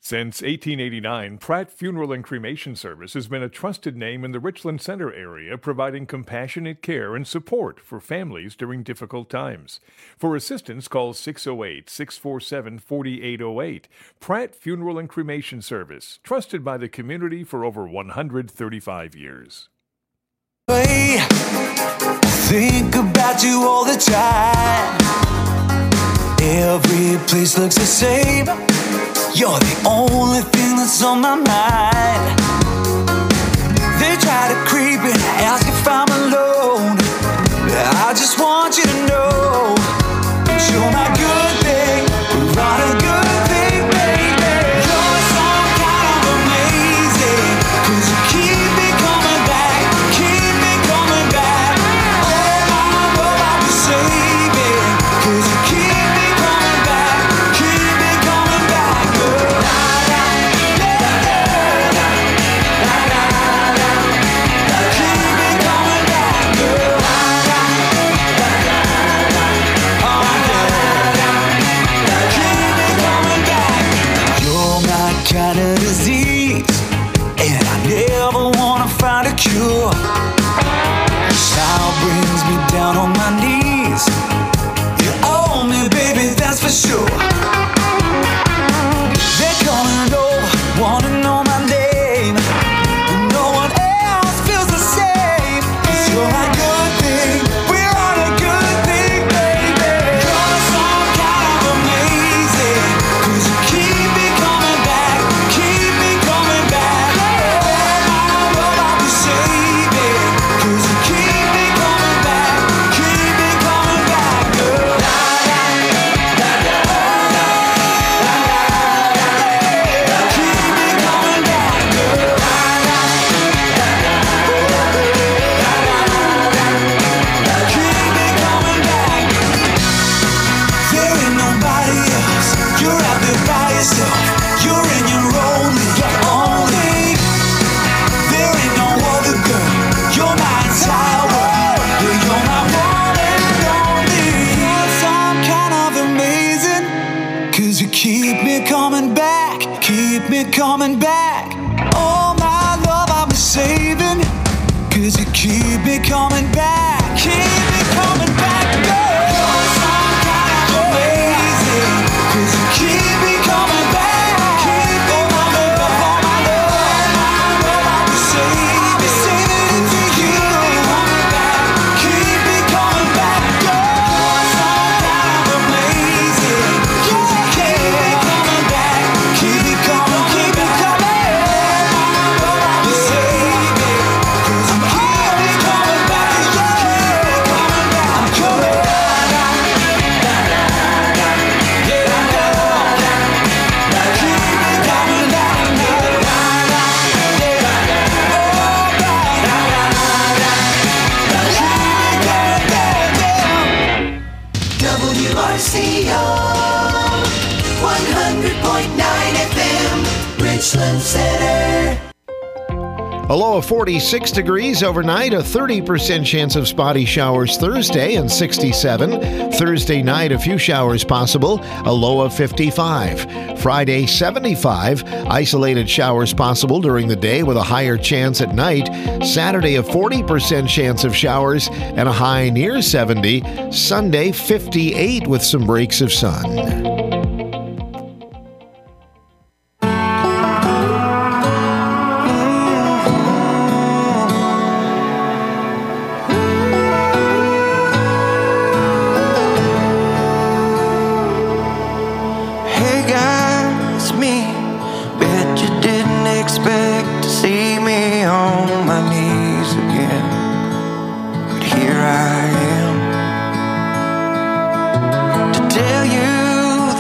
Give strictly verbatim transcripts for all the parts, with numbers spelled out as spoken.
Since eighteen eighty-nine, Pratt Funeral and Cremation Service has been a trusted name in the Richland Center area, providing compassionate care and support for families during difficult times. For assistance, call six oh eight, six four seven, four eight oh eight. Pratt Funeral and Cremation Service, trusted by the community for over one hundred thirty-five years. Hey, think about you all the time. Every place looks the same. You're the only thing that's on my mind. They try to creep and ask if I'm alone. I just want you to know you're my good thing. We're on a good thing, baby. You're some kind of amazing, 'cause you keep me coming back, keep me coming back. Oh, my love, I'm saving, 'cause you keep me coming back, keep me coming back. Kind of disease, and I never wanna find a cure. Style brings me down on my knees. You owe me, baby, that's for sure. They're coming over, wanna know my name, and no one else feels the same. 'Cause you're my good thing, we're on a good thing, baby. You're some kind of amazing, 'cause you keep me coming back, keep me coming back. Oh, my love, I'll be saving, 'cause you keep me coming back, keep me coming back, girl. Keep me coming back, girl. Keep me coming back. There ain't nobody else. You're out there by yourself. You're in your only, your only. There ain't no other girl. You're my entire world. Yeah, you're my one and only. You're some kind of amazing, 'cause you keep me coming back, keep me coming back. Oh, my love, I'll be saving, 'cause you keep me coming back, keep me coming back, girl. You're some kind of amazing, 'cause you keep me coming back, keep me coming back. Oh, my love, my love, I'll be saving, 'cause you keep me coming back, keep me coming back, girl. You're some kind of amazing, 'cause you keep me coming back, keep me coming, keep me coming. Oh, my love, I'll be saving, 'cause you keep me coming back, yeah. Keep me coming back, I'm coming back. W R C O one hundred point nine F M, Richland Center. A low of forty-six degrees overnight, a thirty percent chance of spotty showers Thursday, and sixty-seven. Thursday night, a few showers possible, a low of fifty-five. Friday, seventy-five. Isolated showers possible during the day with a higher chance at night. Saturday, a forty percent chance of showers and a high near seventy. Sunday, fifty-eight with some breaks of sun. Hey guys, it's me. Bet you didn't expect to see me on my knees again, but here I am to tell you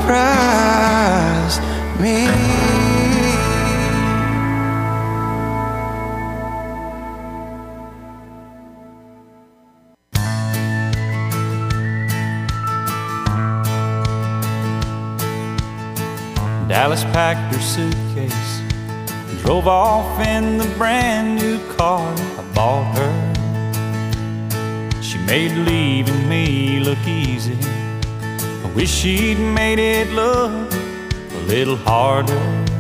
surprise me. Dallas packed her suitcase and drove off in the brand new car I bought her. She made leaving me look easy. I wish she'd made it look a little harder.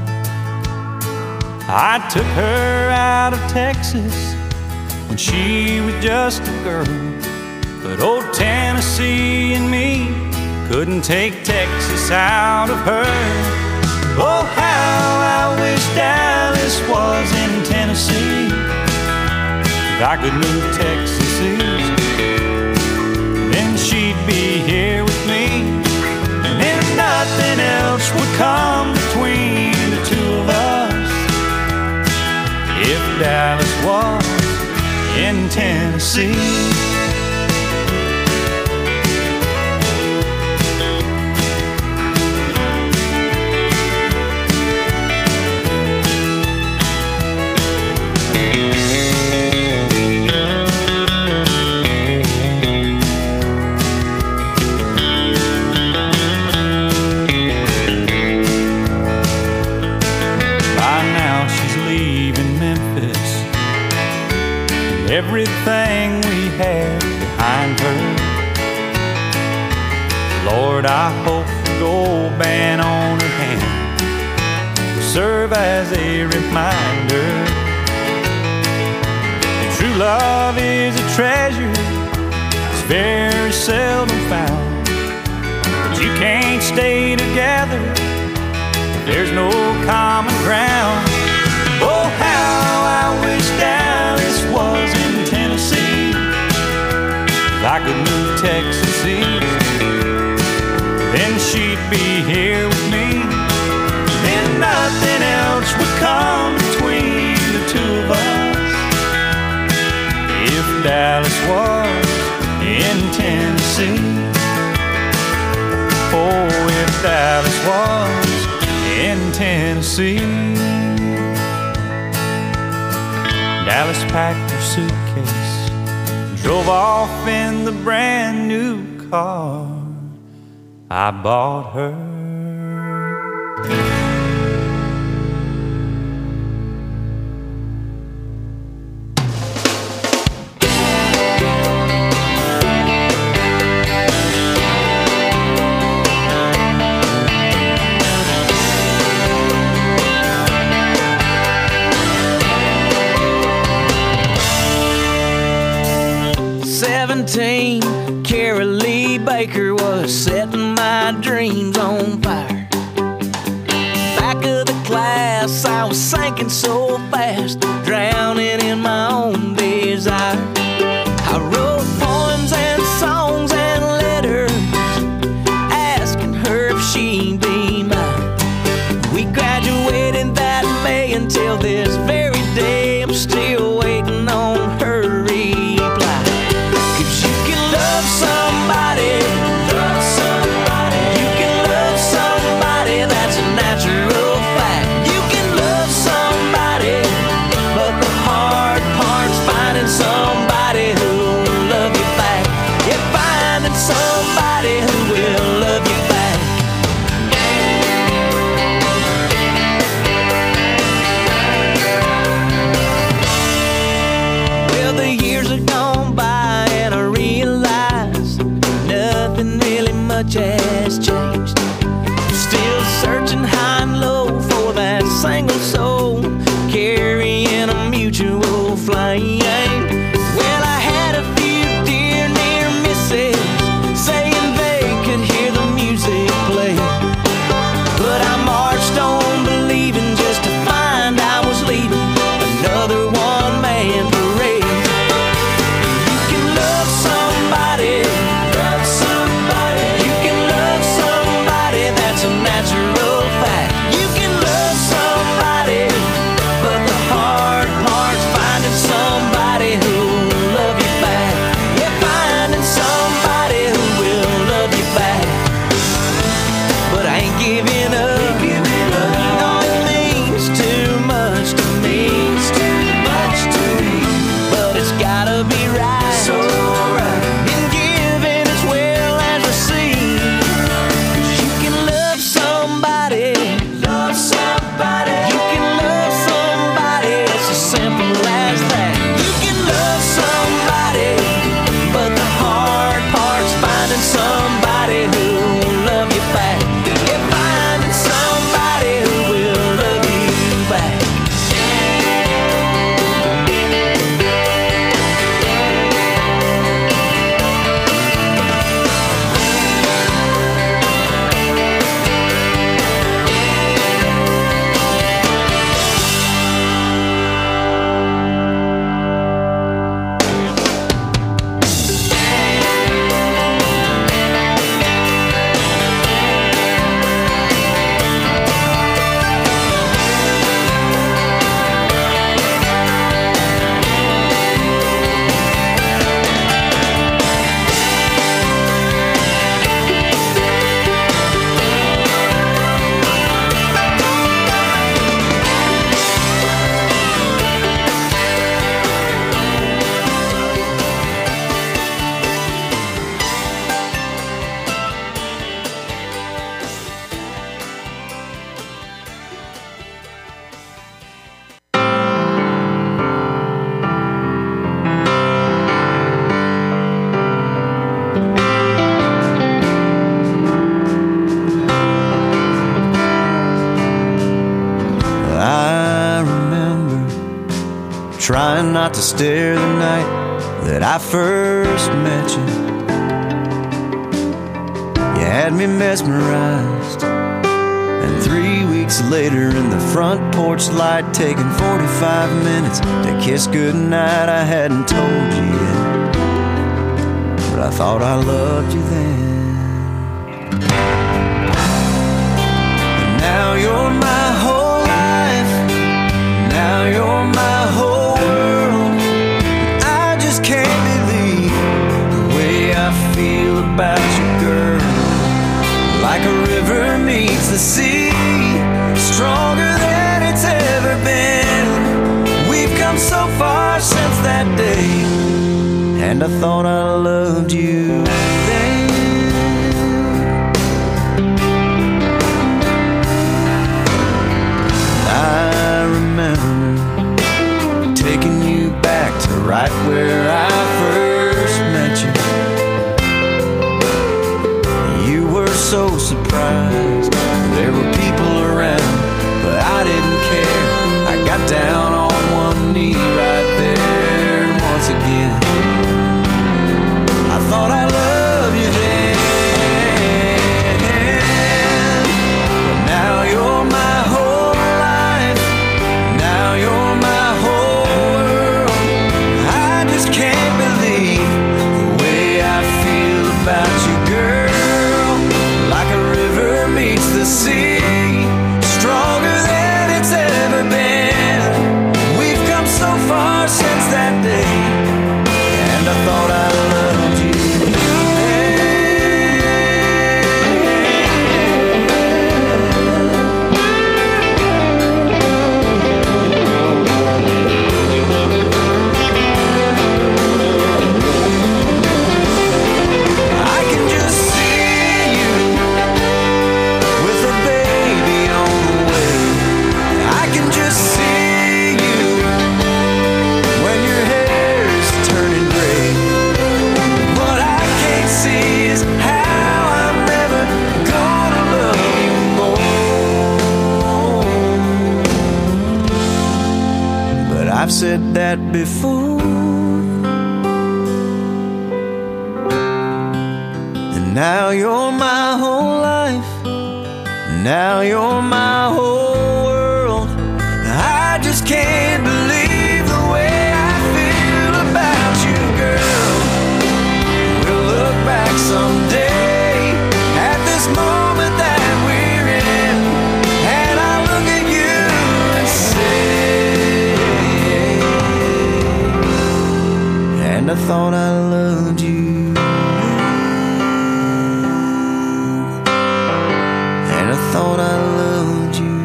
I took her out of Texas when she was just a girl, but old Tennessee and me couldn't take Texas out of her. Oh, how I wish Dallas was in Tennessee. If I could move Texas east, then she'd be here with me, and then nothing else would come between the two of us. If Dallas was in Tennessee. Everything we had behind her. Lord, I hope the gold band on her hand will serve as a reminder that true love is a treasure that's very seldom found. But you can't stay together if there's no common ground. Oh, how I wish Dallas was in Tennessee. If I could move Texas east, then she'd be here with me, then nothing else would come between the two of us. If Dallas was in Tennessee. Oh, if Dallas was in Tennessee. Dallas packed her suitcase and drove off in the brand new car I bought her. seventeen, Carol Lee Baker was setting my dreams on fire. Back of the class, I was sinking so fast, drowning in my own desire. I wrote poems and songs and letters, asking her if she'd be mine. We graduated that May, until this very day I'm still waiting on her reply. 'Cause you can love somebody, love somebody. You can love somebody, that's a natural fact. You can love somebody, but the hard part's finding somebody who'll love you back. Yeah, finding somebody who will love you back. Well, the years have gone by and I realize nothing really much has changed. I'm still searching high and low for that single soul, carrying a mutual flame. Well, I had a few dear near misses saying they could hear the music play, but I marched on believing just to find I was leading another one-man parade. You can love somebody, love somebody. You can love somebody, that's a natural fact. trying not to stare the night that I first met you. You had me mesmerized, and three weeks later in the front porch light, taking forty-five minutes to kiss goodnight, I hadn't told you yet, but I thought I loved you then. And now you're my whole life, now you're my whole world. I just can't believe the way I feel about you, girl. Like a river meets the sea, stronger than it's ever been. We've come so far since that day, and I thought I loved you then. I remember taking you back to right where I first met you. You were so surprised there were people around, but I didn't care. I got down on one knee right there, and once again I thought I loved you then. But now you're my whole life, now you're my whole world. I just can't believe the way I feel about you, girl. Like a river meets the sea, stronger than it's ever been. We've come so far since that day, and I thought I loved you I can just see you with a baby on the way. I can just see you when your hair's turning gray. What I can't see is how I'm never gonna love you more. But I've said that before, and now you're my whole life, now you're my whole world. I just can't believe the way I feel about you, girl. We'll look back someday at this moment that we're in, and I'll look at you and say, and I thought I loved you, and I thought I loved you.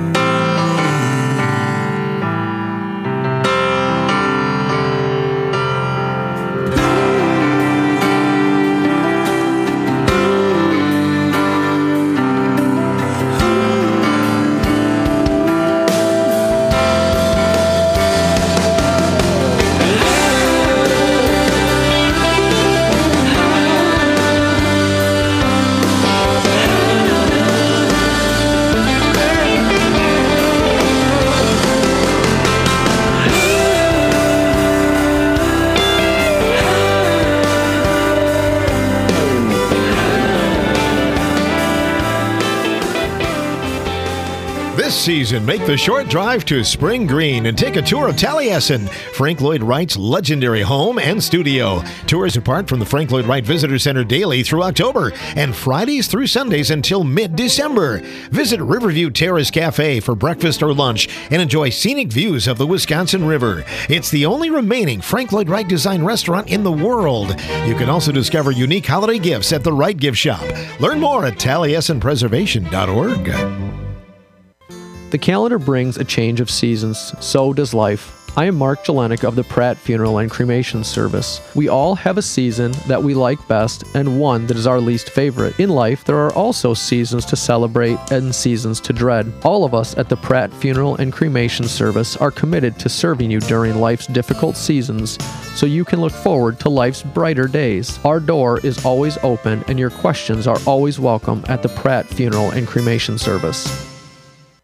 This season, make the short drive to Spring Green and take a tour of Taliesin, Frank Lloyd Wright's legendary home and studio. Tours depart from the Frank Lloyd Wright Visitor Center daily through October and Fridays through Sundays until mid-December. Visit Riverview Terrace Cafe for breakfast or lunch and enjoy scenic views of the Wisconsin River. It's the only remaining Frank Lloyd Wright design restaurant in the world. You can also discover unique holiday gifts at the Wright Gift Shop. Learn more at taliesin preservation dot org. The calendar brings a change of seasons, so does life. I am Mark Jelenik of the Pratt Funeral and Cremation Service. We all have a season that we like best and one that is our least favorite. In life, there are also seasons to celebrate and seasons to dread. All of us at the Pratt Funeral and Cremation Service are committed to serving you during life's difficult seasons so you can look forward to life's brighter days. Our door is always open and your questions are always welcome at the Pratt Funeral and Cremation Service.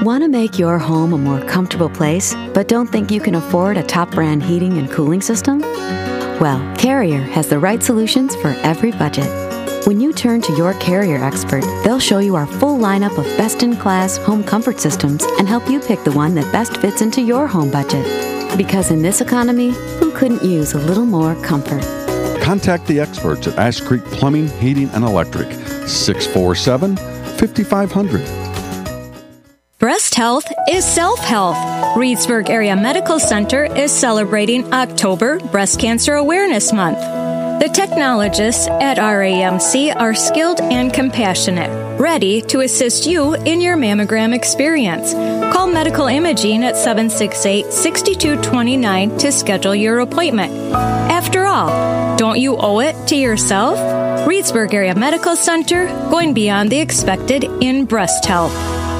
Want to make your home a more comfortable place, but don't think you can afford a top brand heating and cooling system? Well, Carrier has the right solutions for every budget. When you turn to your Carrier expert, they'll show you our full lineup of best-in-class home comfort systems and help you pick the one that best fits into your home budget. Because in this economy, who couldn't use a little more comfort? Contact the experts at Ash Creek Plumbing, Heating, and Electric, six four seven, five five zero zero. Breast health is self-health. Reedsburg Area Medical Center is celebrating October Breast Cancer Awareness Month. The technologists at R A M C are skilled and compassionate, ready to assist you in your mammogram experience. Call Medical Imaging at seven six eight, six two two nine to schedule your appointment. After all, don't you owe it to yourself? Reedsburg Area Medical Center, going beyond the expected in breast health.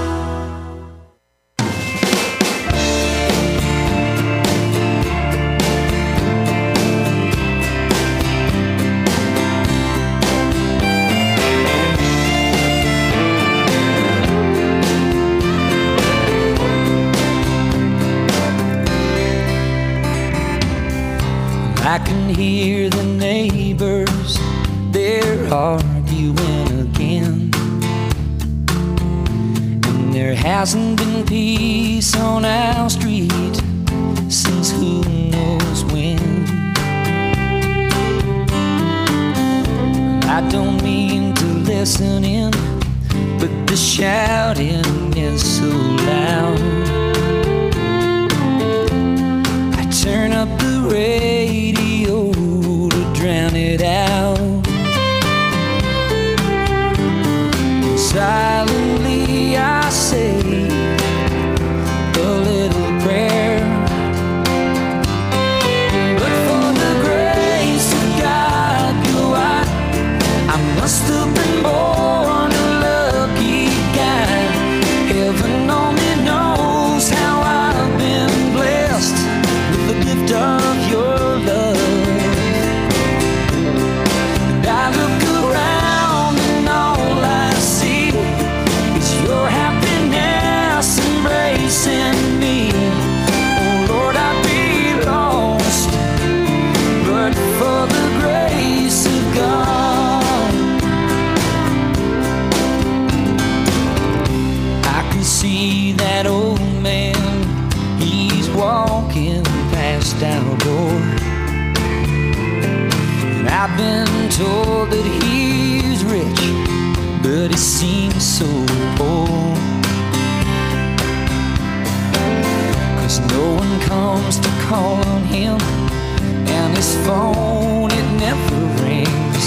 I can hear the neighbors, they're arguing again. And there hasn't been peace on our street since who knows when. I don't mean to listen in, but the shouting is so loud. I turn up the radio to drown it out. Silently I say a little prayer, but for the grace of God, you know I, I must have been born a lucky guy. Heaven only knows how I've been blessed with the gift of your love. And I look around and all I see is your happiness embracing me. Oh Lord, I'd be lost but for the grace of God. I can see that old man, he's walking past our door. And I've been told that he's rich, but he seems so poor. 'Cause no one comes to call on him, and his phone, it never rings.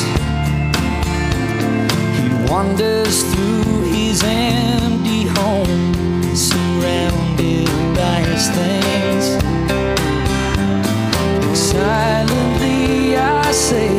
He wanders through his empty home, surrounded by his things. Silently I say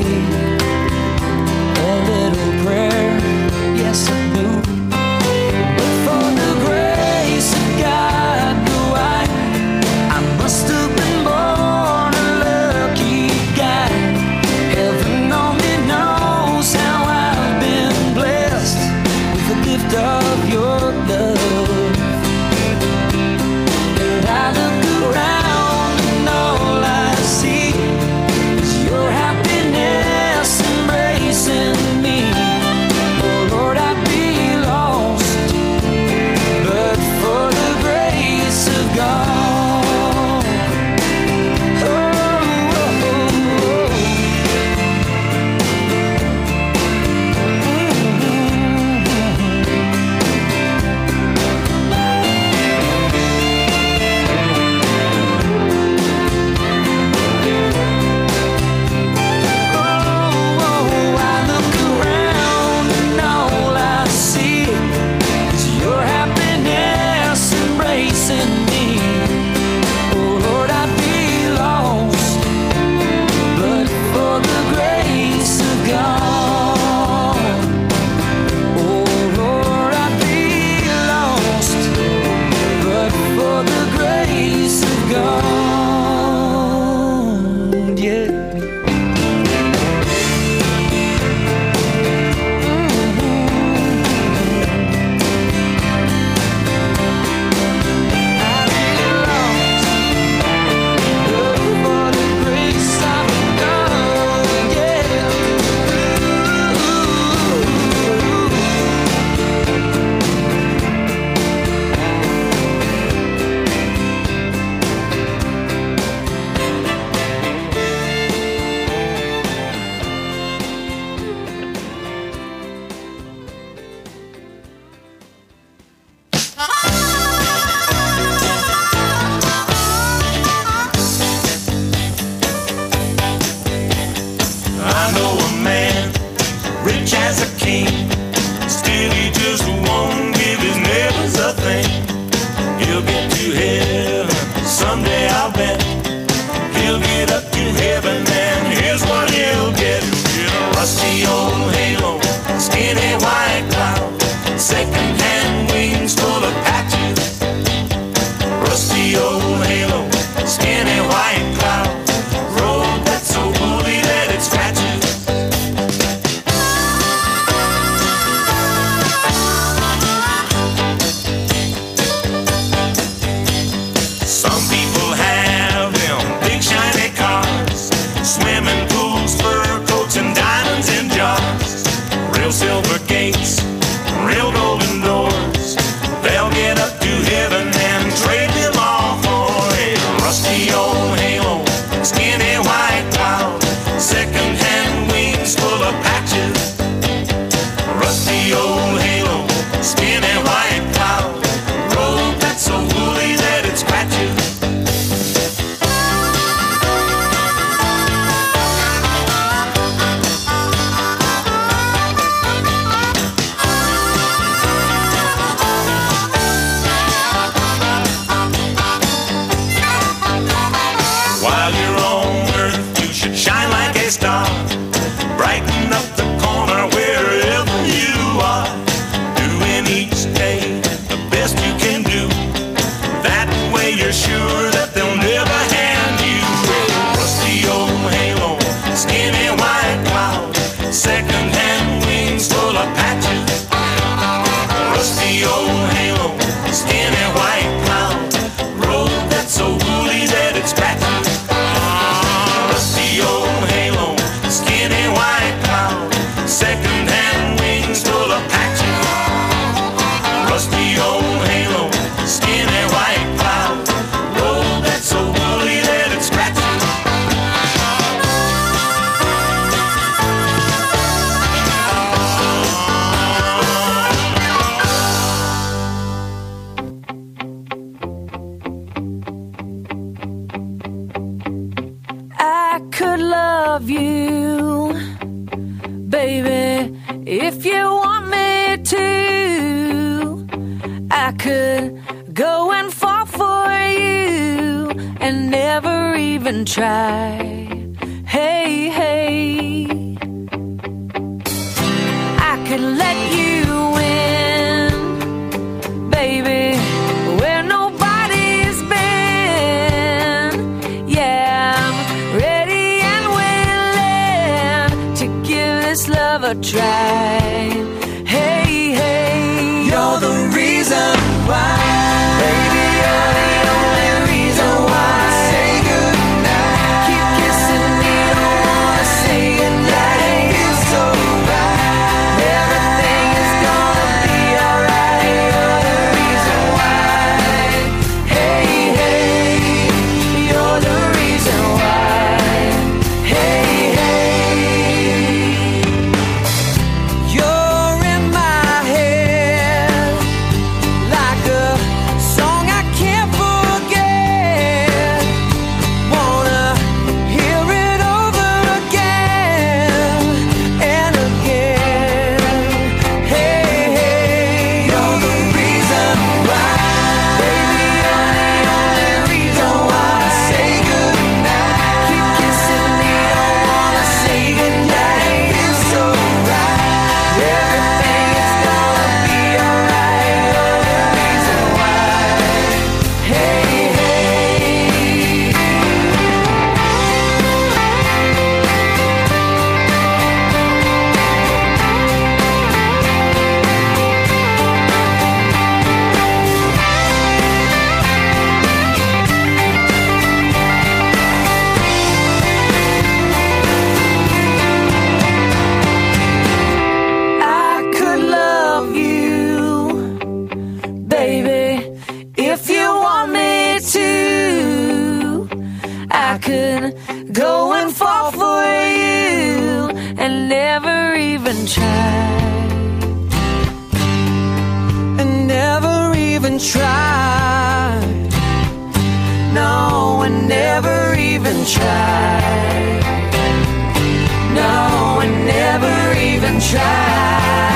a little prayer, yes I do. But for the grace of God, no I, I must have been born a lucky guy. Heaven only knows how I've been blessed with the gift of your old halo, skinny white cloud, road that's so woolly that it scratches. While you're on earth, you should shine like a star, brighten up the corner wherever you are, doing each day the best you can do. That way you're sure that they'll never hand you a rusty old halo, skinny white cloud, second-hand wings full of patches. Rusty old halo, skinny white cloud, road that's so woolly that it scratches. Rusty old halo, skinny white cloud, second-hand wings full of patches. Rusty old halo, skinny white cloud, road that's so woolly that it scratches. I could love you, baby, if you want me to. I could go and fall for you and never even try. Hey, hey, I could let you in, baby, where nobody's been. Yeah, I'm ready and willing to give this love a try. Hey, hey, you're the reason why. Baby, you're the only reason why. Say goodnight. Keep kissing me, don't wanna say goodnight. It feels so right. Everything is gonna be alright. You're the reason why. Hey, hey, you're the reason why. Hey, hey, you're in my head like a song I can't forget. Wanna hear it over again and again. Hey, hey, you're the reason why. Baby, you're the only reason why. Say goodnight. Keep kissing me, don't wanna say goodnight. It feels so right. Everything is gonna be alright. You're the reason why. Hey, hey. I could love you, baby, if you want me to. I could go and fall for you and never even try. And never even try. No, and never even try. No, and never even try.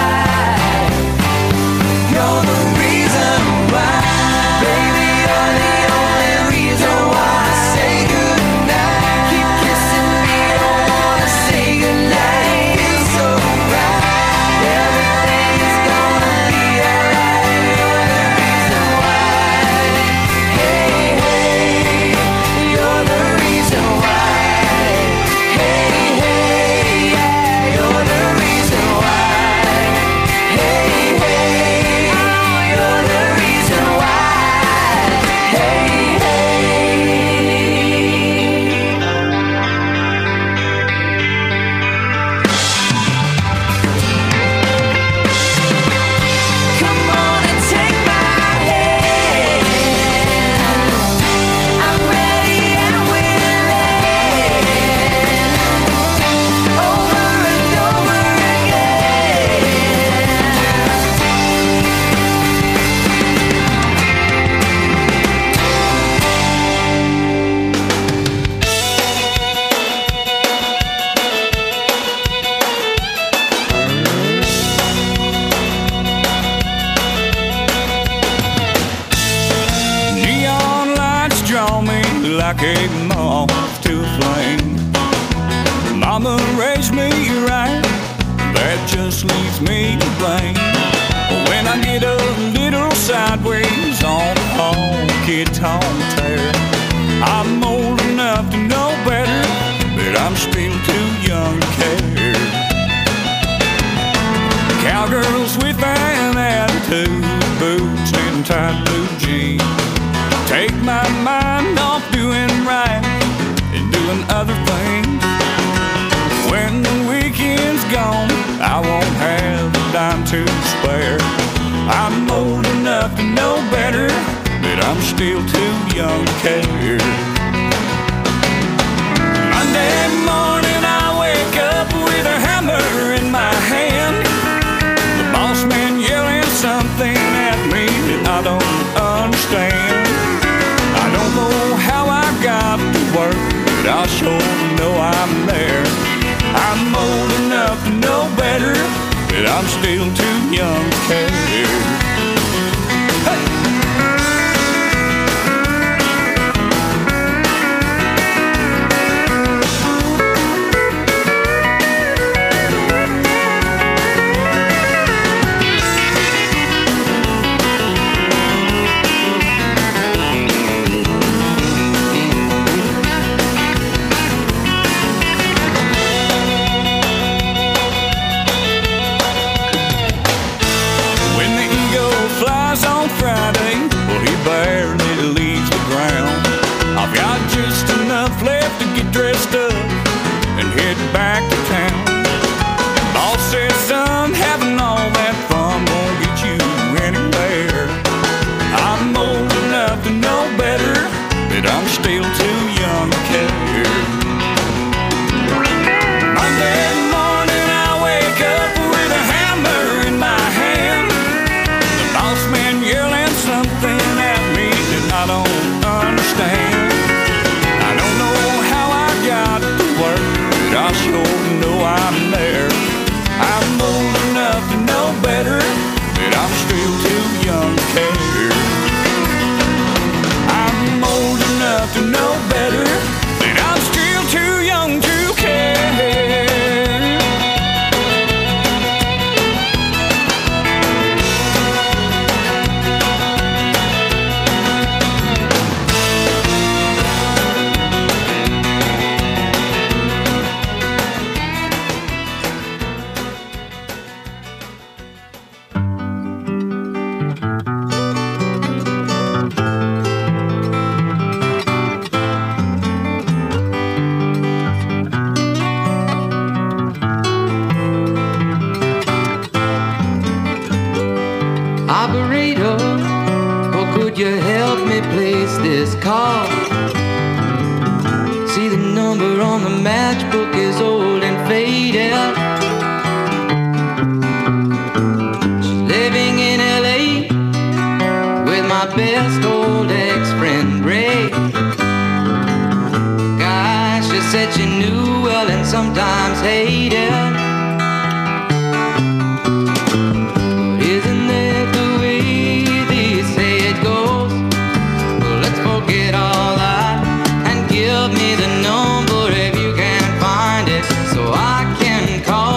You're the reason why. Baby, you're the only reason why. Say goodnight. Keep kissing me, don't wanna say goodnight. It feels so right. Everything is gonna be alright. You're the reason why. Hey, hey, you're the reason why. like a moth to a flame. Mama raised me right, that just leaves me to blame. When I get a little sideways on the honky-tonk tear, I'm old enough to know better, but I'm still too young to care. Cowgirls with an attitude, boots and tight blue jeans, take my mind off doing right and doing other things. When the weekend's gone, I won't have a dime to spare. I'm old enough to know better, but I'm still too young to care. Monday morning I wake up with a hammer in my hand, the boss man yelling something at me that I don't understand. I don't know how I got to work, but I sure know I'm there. I'm old enough to know better, but I'm still too young to care. Hey! Dressed up and head back to town. Boss says, son, having all that fun won't get you anywhere. I'm old enough to know better, but I'm still too young to care. Monday morning I wake up with a hammer in my hand, the boss man yelling something at me that I don't understand. I sure know I'm there. I'm old enough to know better, but I'm still too young to care. I'm old enough to know better, but I'm still too young to care. Call. See the number on the matchbook is old and faded. She's living in L A with my best old ex-friend Ray. Gosh, she said she knew well and sometimes hated. But isn't that the way they say it goes? Forget all that and give me the number if you can find it, so I can call.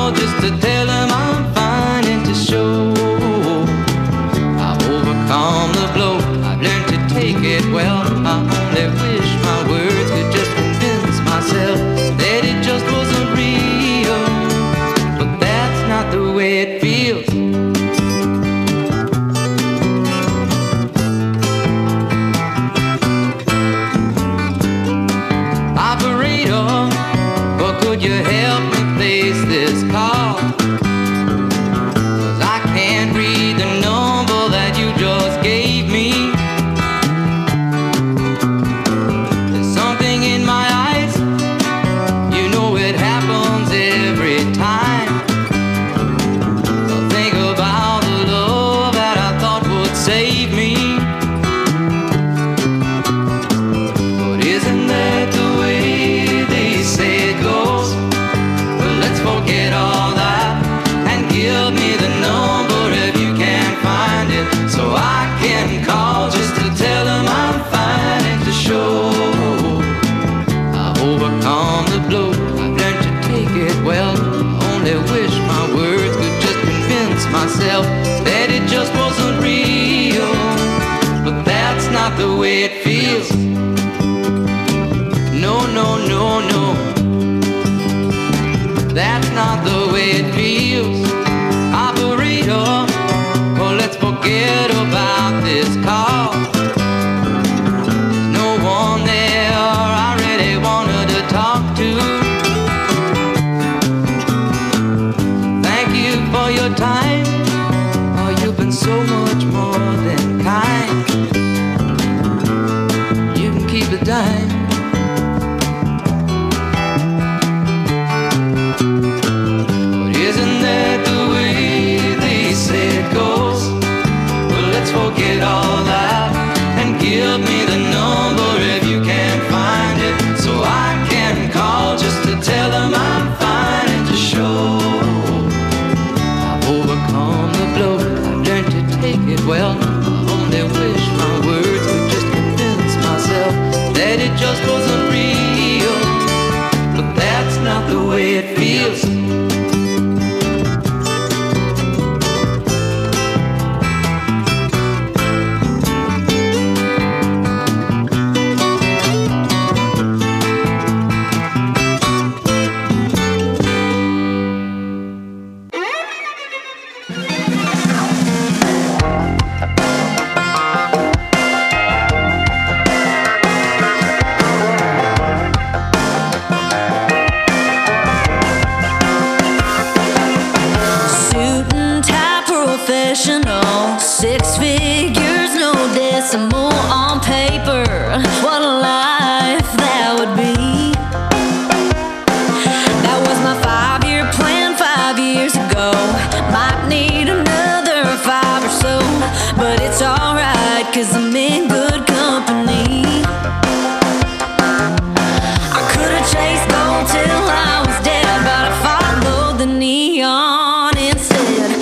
just wasn't real. But that's not the way it feels. No, no, no, no. That's not the way it feels. Operator, oh, let's forget about this call. There's no one there I really wanted to talk to. Thank you for your time. Oh, you've been so much more than kind. You can keep the dime. Forget all that and give me the number if you can't find it, so I can call just to tell them I'm fine and to show I've overcome the blow. I've learned to take it well. I only wish my words could just convince myself that it just wasn't real, but that's not the way it feels. Six figures, no decimal on paper. What a life that would be. That was my five-year plan five years ago. Might need another five or so, but it's alright, cause I'm in good company. I could've chased gold till I was dead, but I followed the neon instead.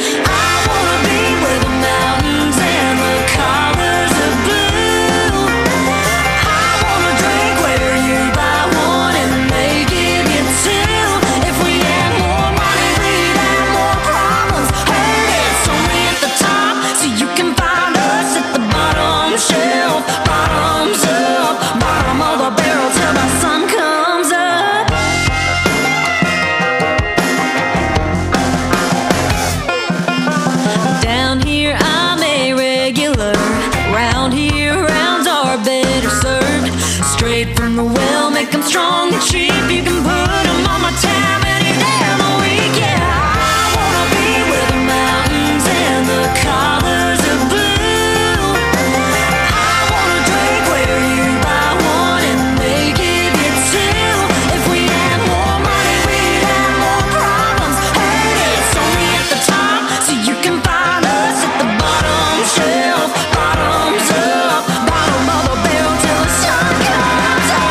Strong and cheap, you can put them on my tab any day of the week. Yeah, I wanna be where the mountains and the colors of blue. I wanna drink where you buy one and they give you two. If we had more money, we'd have more problems. Hey, it's only at the top, so you can find us at the bottom shelf. Bottoms up, bottom of the barrel till the sun comes up.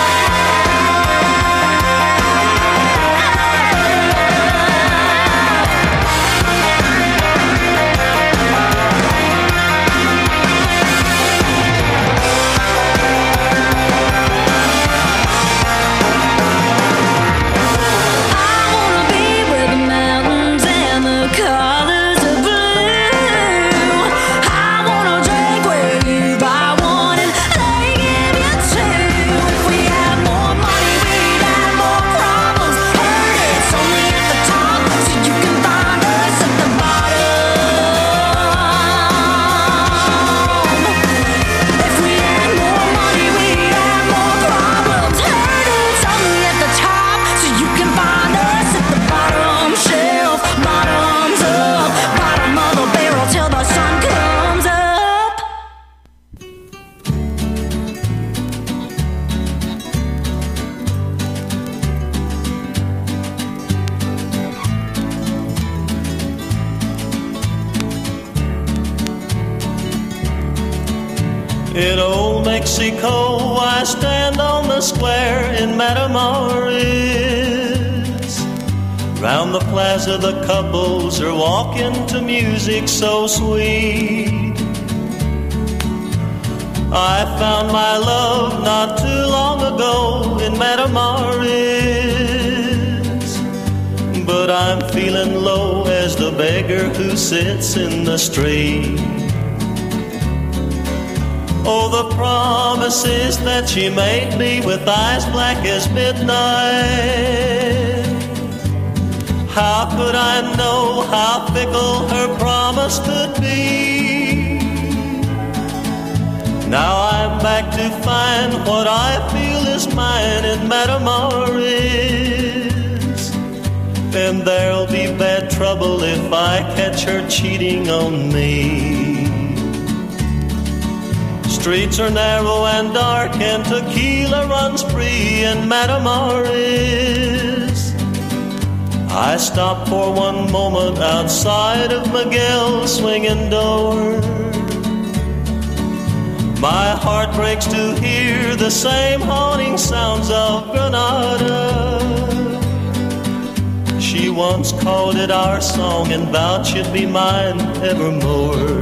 In old Mexico, I stand on the square in Matamoros. Round the plaza, the couples are walking to music so sweet. I found my love not too long ago in Matamoros, but I'm feeling low as the beggar who sits in the street. Oh, the promises that she made me with eyes black as midnight. How could I know how fickle her promise could be? Now I'm back to find what I feel is mine in Matamoros. And there'll be bad trouble if I catch her cheating on me. Streets are narrow and dark and tequila runs free in Matamoros. I stopped for one moment outside of Miguel's swinging door. My heart breaks to hear the same haunting sounds of Granada. She once called it our song and vowed she'd be mine evermore.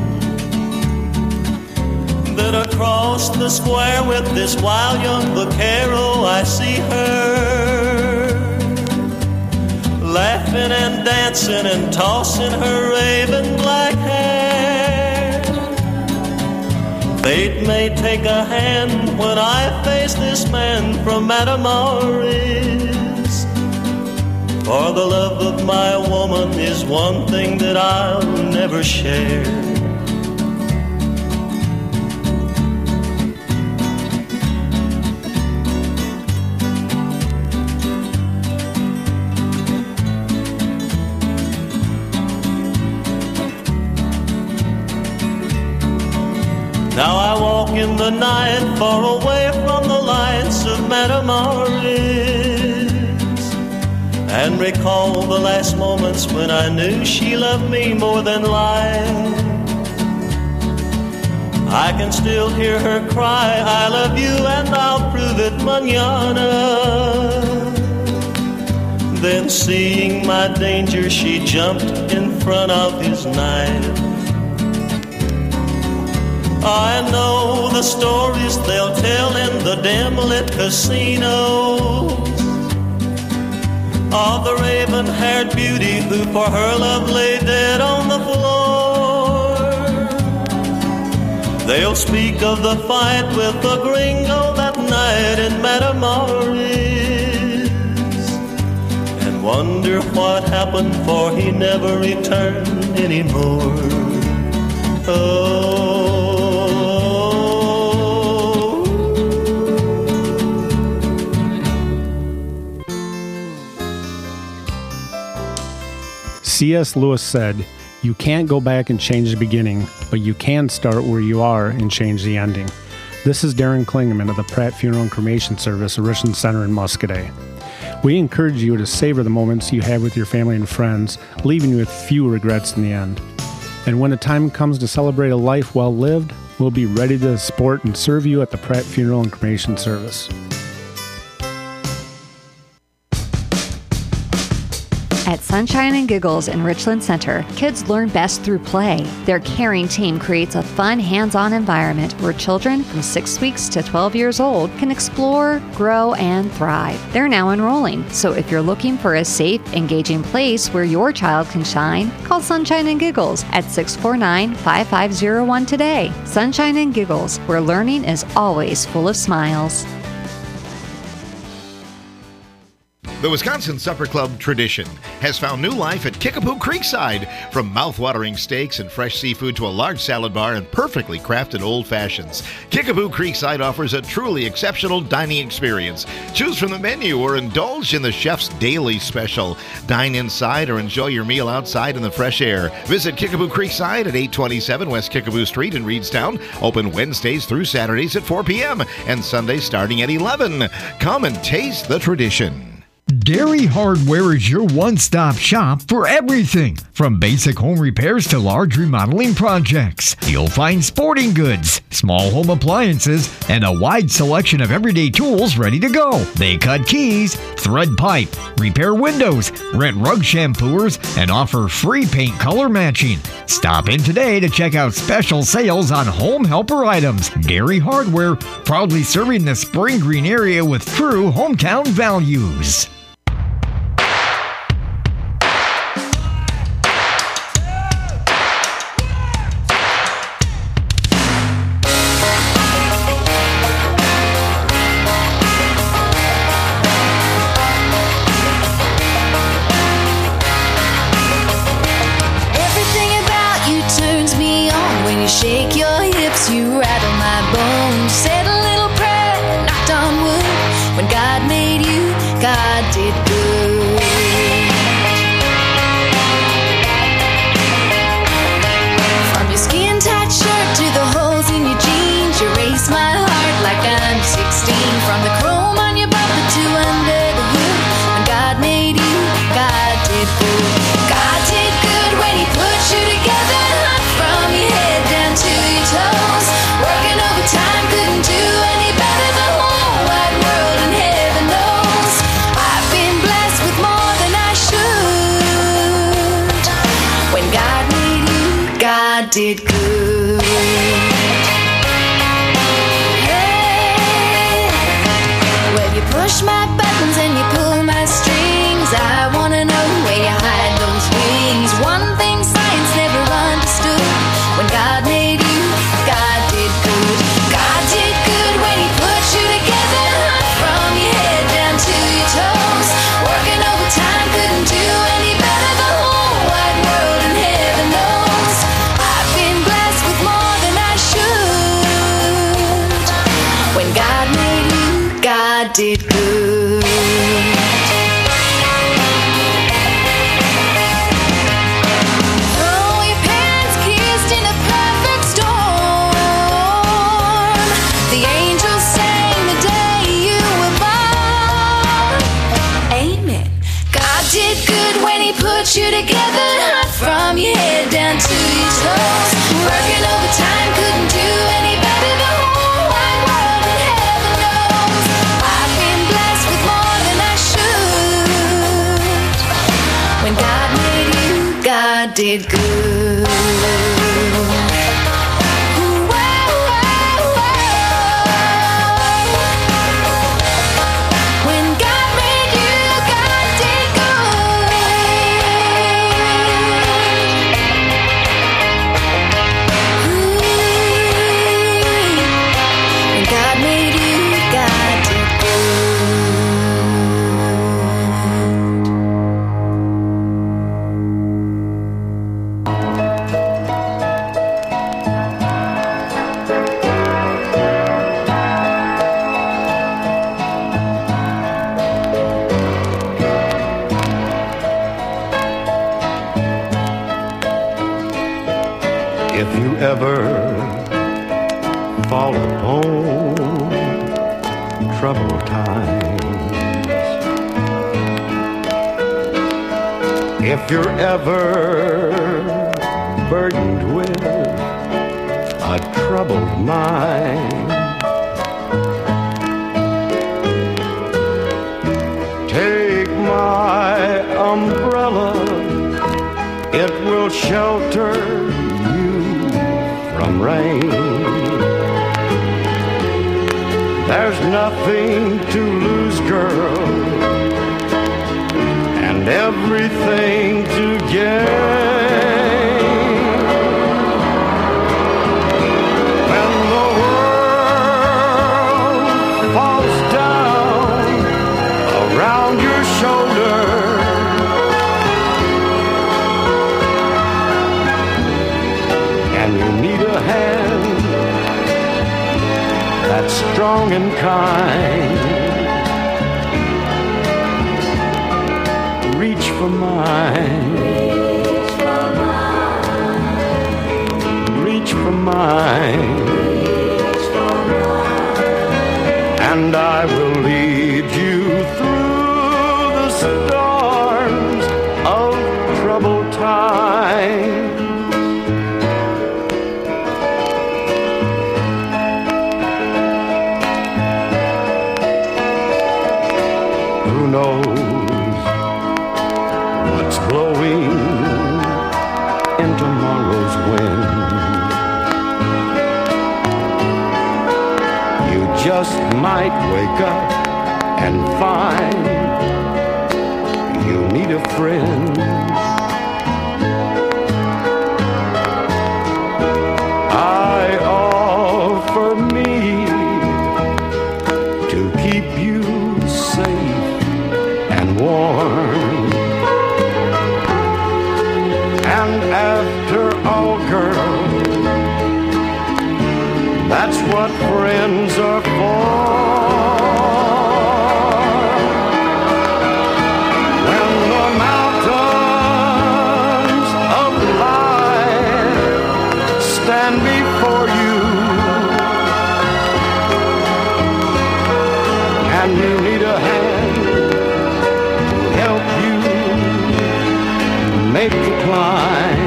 Then across the square with this wild young vaquero I see her, laughing and dancing and tossing her raven black hair. Fate may take a hand when I face this man from Matamoros. For the love of my woman is one thing that I'll never share. Now I walk in the night far away from the lights of Matamoros and recall the last moments when I knew she loved me more than life. I can still hear her cry, I love you and I'll prove it mañana. Then seeing my danger, she jumped in front of his knife. I know the stories they'll tell in the dim-lit casinos of the raven-haired beauty who for her love lay dead on the floor. They'll speak of the fight with the gringo that night in Matamoros and wonder what happened, for he never returned anymore. Oh, C S Lewis said, "You can't go back and change the beginning, but you can start where you are and change the ending." This is Darren Klingeman of the Pratt Funeral and Cremation Service at Richland Center in Muscadet. We encourage you to savor the moments you have with your family and friends, leaving you with few regrets in the end. And when the time comes to celebrate a life well lived, we'll be ready to support and serve you at the Pratt Funeral and Cremation Service. At Sunshine and Giggles in Richland Center, kids learn best through play. Their caring team creates a fun, hands-on environment where children from six weeks to twelve years old can explore, grow, and thrive. They're now enrolling, so if you're looking for a safe, engaging place where your child can shine, call Sunshine and Giggles at six four nine, five five zero one today. Sunshine and Giggles, where learning is always full of smiles. The Wisconsin Supper Club tradition has found new life at Kickapoo Creekside. From mouth-watering steaks and fresh seafood to a large salad bar and perfectly crafted old fashions, Kickapoo Creekside offers a truly exceptional dining experience. Choose from the menu or indulge in the chef's daily special. Dine inside or enjoy your meal outside in the fresh air. Visit Kickapoo Creekside at eight twenty-seven West Kickapoo Street in Reedstown. Open Wednesdays through Saturdays at four p.m. and Sundays starting at eleven. Come and taste the tradition. Dairy Hardware is your one-stop shop for everything, from basic home repairs to large remodeling projects. You'll find sporting goods, small home appliances, and a wide selection of everyday tools ready to go. They cut keys, thread pipe, repair windows, rent rug shampooers, and offer free paint color matching. Stop in today to check out special sales on home helper items. Dairy Hardware, proudly serving the Spring Green area with true hometown values. did good. Hey, well, you push my buttons and you pull my strings. I wanna know where you hide those wings. One thing science never understood: when God made you, God did good. God did good when He put you together, from your head down to your toes. Working overtime, couldn't do any better. The whole wide world and heaven knows I've been blessed with more than I should. When God made you, God did good. Oh, your parents kissed in a perfect storm. The angels sang the day you were born. Amen. God did good when He put you together, from your head down to your toes. Working overtime, couldn't do any better. The whole wide world and heaven knows I've been blessed with more than I should. When God made you, God did good. When God made you, God did good. When God made you, God did If you ever fall upon troubled times, if you're ever burdened with a troubled mind, take my umbrella, it will shelter from rain. There's nothing to lose, girl, and everything to gain. When the world falls down around your shoulder, and you need a hand that's strong and kind, reach for mine, reach for mine, and I will lead you through the storms of troubled times. Who knows what's blowing in tomorrow's wind? You just might wake up and find you need a friend. I offer me to keep you safe and warm. And after all, girl, that's what friends are for. When the mountains of life stand before you, and you need a hand to help you make the climb,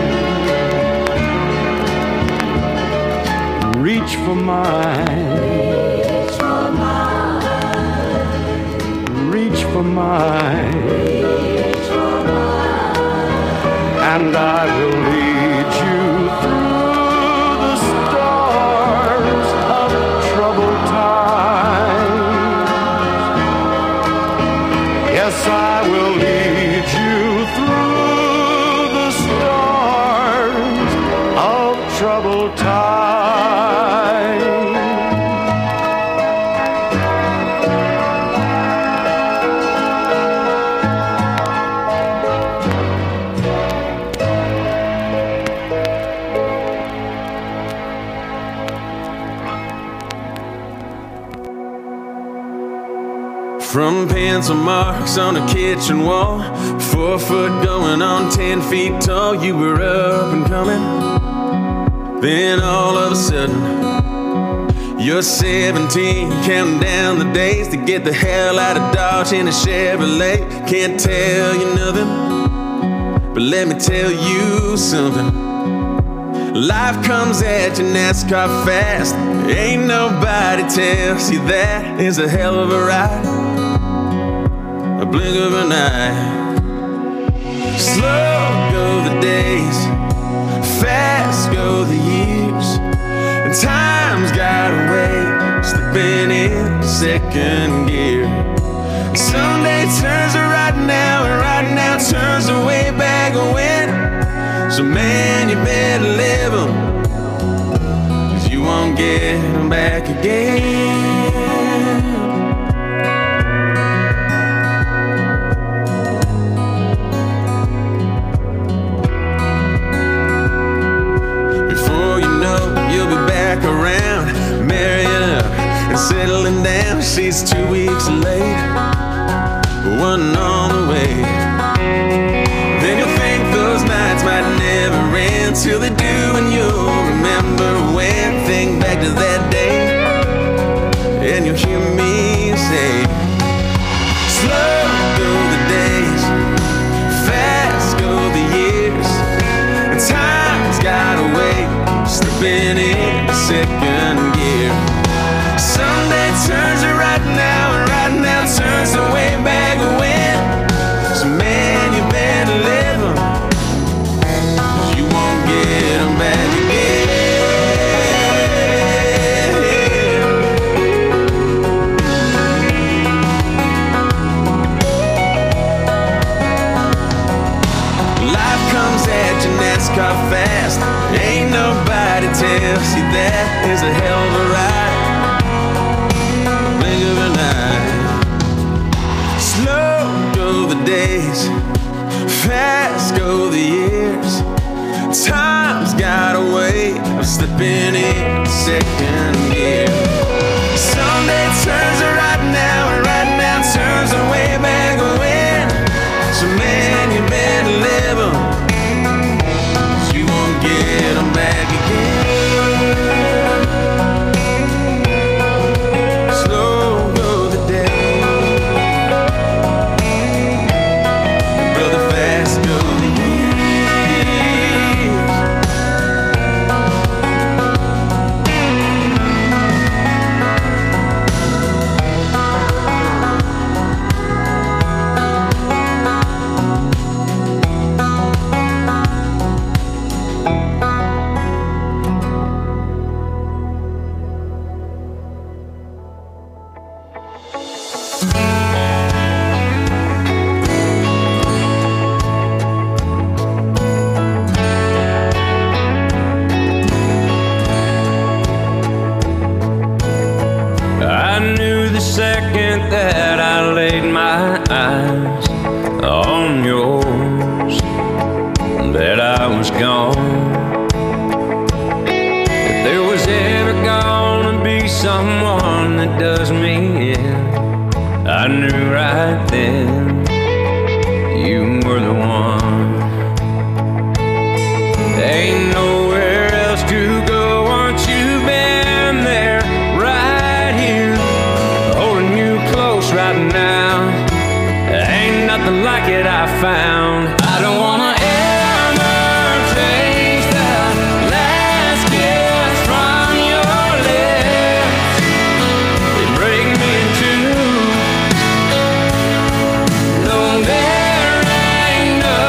reach for mine, reach for mine, and I will lead you through troubled time. From pencil marks on a kitchen wall, four foot going on ten feet tall, you were up and coming. Then all of a sudden, you're seventeen, counting down the days to get the hell out of Dodge in a Chevrolet. Can't tell you nothing, but let me tell you something. Life comes at you NASCAR fast. Ain't nobody tells you that is a hell of a ride. A blink of an eye. Slow go the days, fast go the years, and time's got a way of slipping in second gear. Someday turns to right now, and right now turns to way back when. So man, you better live 'em, 'cause you won't get 'em back again. Around, marrying up and settling down. She's two weeks late, one on the way. Then you'll think those nights might never end, till they do, and you'll remember when. Think back to that day, and you'll hear me say, slow go the days, fast go the years, and time's got a way of slipping in second gear. Someday turns to right now, and right now turns to way back when. So man, you better live 'em, 'cause you won't get 'em back again. Life comes at you NASCAR fast. Ain't nobody tells you that is a hell of a ride. Blink of an eye. Slow go the days, fast go the years. Time's got a way of slipping in second gear. Someday turns to right now, and right now turns to way back when. So man, you better live 'em, 'cause you won't get 'em back again. That I laid my eyes on yours, that I was gone. If there was ever gonna be someone that does me in, I knew right then you were the one. Ain't nowhere else to go once you've been there, right here, holding you close right now. Ain't nothing like it I found. I don't wanna ever change the last kiss from your lips. They break me in two. No, there ain't no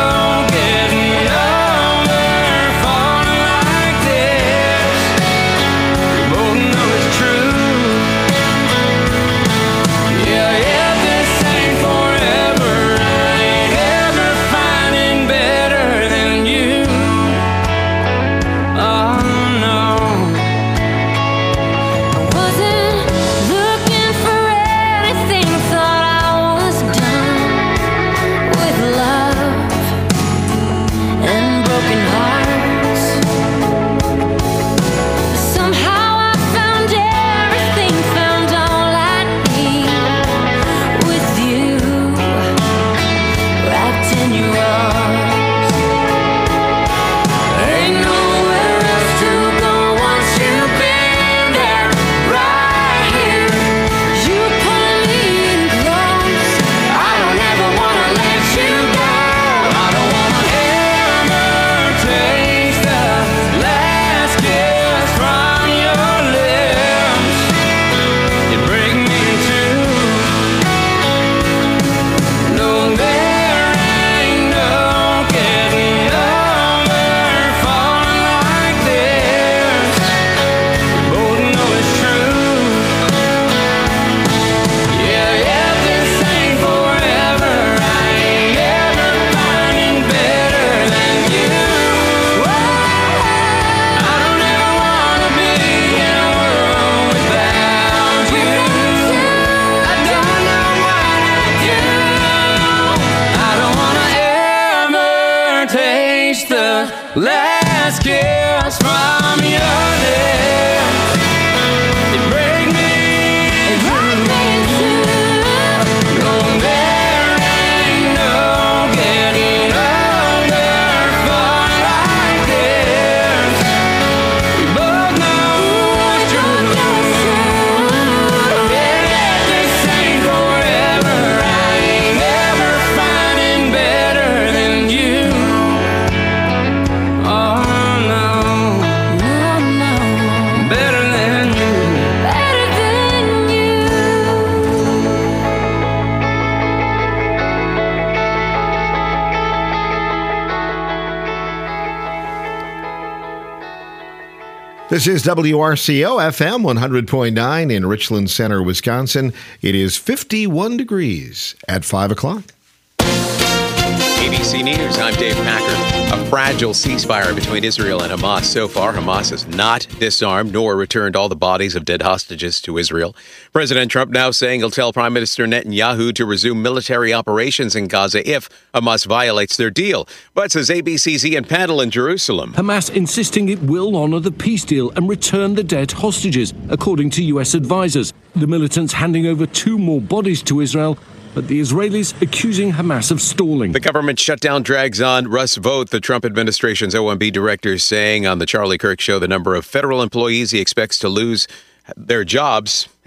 This is W R C O F M one hundred point nine in Richland Center, Wisconsin. It is fifty-one degrees at five o'clock. A B C News, I'm Dave Packer. A fragile ceasefire between Israel and Hamas. So far, Hamas has not disarmed nor returned all the bodies of dead hostages to Israel. President Trump now saying he'll tell Prime Minister Netanyahu to resume military operations in Gaza if Hamas violates their deal. But, says A B C's Ian Pandel in Jerusalem, Hamas insisting it will honor the peace deal and return the dead hostages, according to U S advisors. The militants handing over two more bodies to Israel, but the Israelis accusing Hamas of stalling. The government shutdown drags on. Russ Vought, the Trump administration's O M B director, saying on the Charlie Kirk Show the number of federal employees he expects to lose their jobs